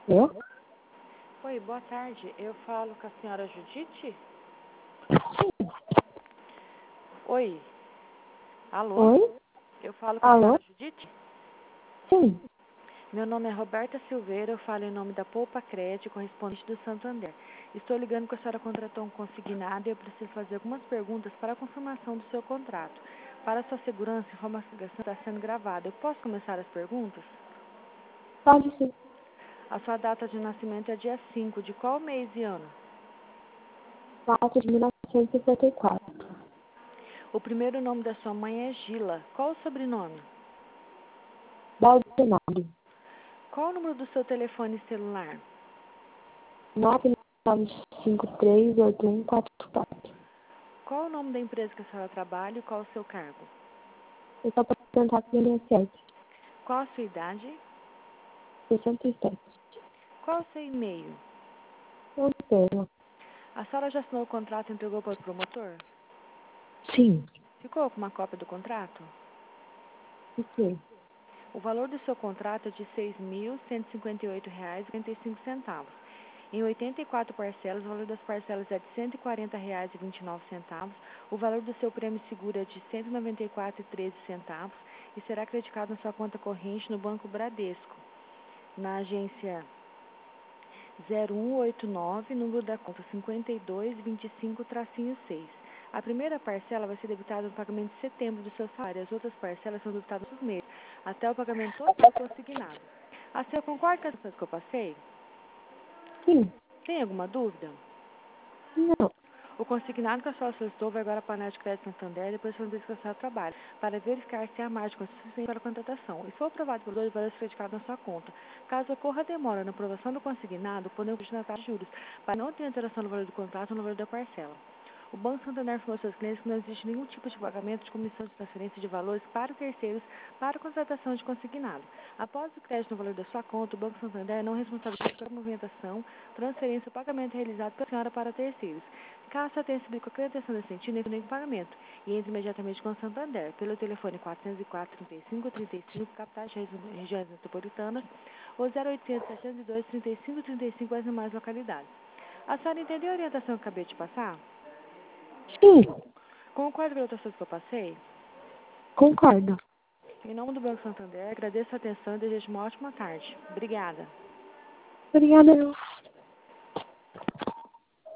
Eu? Oi, boa tarde. Eu falo com a senhora Judite? Sim. Oi. Alô? Oi? Eu falo com a Alô? senhora Judite? Sim. Meu nome é Roberta Silveira, eu falo em nome da Poupa Crédito, correspondente do Santander. Estou ligando que a senhora contratou um consignado e eu preciso fazer algumas perguntas para a confirmação do seu contrato. Para sua segurança, a informação está sendo gravada. Eu posso começar as perguntas? Pode sim. A sua data de nascimento é dia 5 de qual mês e ano? 4 de 1954. O primeiro nome da sua mãe é Gila. Qual o sobrenome? Baldonado. Qual o número do seu telefone celular? 99538144. Qual o nome da empresa que a senhora trabalha e qual o seu cargo? Eu só para tentar com o INSS. Qual a sua idade? 67. Qual o seu e-mail? Não tenho. A senhora já assinou o contrato e entregou para o promotor? Sim. Ficou com uma cópia do contrato? O quê? O valor do seu contrato é de R$ 6.158,45. Em 84 parcelas, o valor das parcelas é de R$ 140,29. O valor do seu prêmio seguro é de R$ 194,13 e será creditado na sua conta corrente no Banco Bradesco, na agência 0189, número da conta 5225-6. A primeira parcela vai ser debitada no pagamento de setembro do seu salário. As outras parcelas são debitadas por mês, até o pagamento total consignado. A senhora concorda com as coisas que eu passei? Sim. Tem alguma dúvida? Não. O consignado que a senhora solicitou vai agora para a Anel de Crédito Santander e depois para a empresa que a senhora trabalha, para verificar se há margem consistente para a contratação. E se for aprovado por 2, vai ser creditado na sua conta. Caso ocorra demora na aprovação do consignado, podemos continuar taxa de juros, para não ter alteração no valor do contrato ou no valor da parcela. O Banco Santander informou aos seus clientes que não existe nenhum tipo de pagamento de comissão de transferência de valores para terceiros para a contratação de consignado. Após o crédito no valor da sua conta, o Banco Santander não responsabiliza pela movimentação, transferência ou pagamento realizado pela senhora para terceiros. Caso você tenha recebido qualquer atenção nesse sentido, entre em pagamento e entre imediatamente com o Santander pelo telefone 404-3535, capitais de regiões metropolitanas, ou 0800-702-3535 as demais localidades. A senhora entendeu a orientação que eu acabei de passar? Sim. Concordo com as orientações que eu passei? Concordo. Em nome do Banco Santander, agradeço a atenção e desejo uma ótima tarde. Obrigada. Obrigada.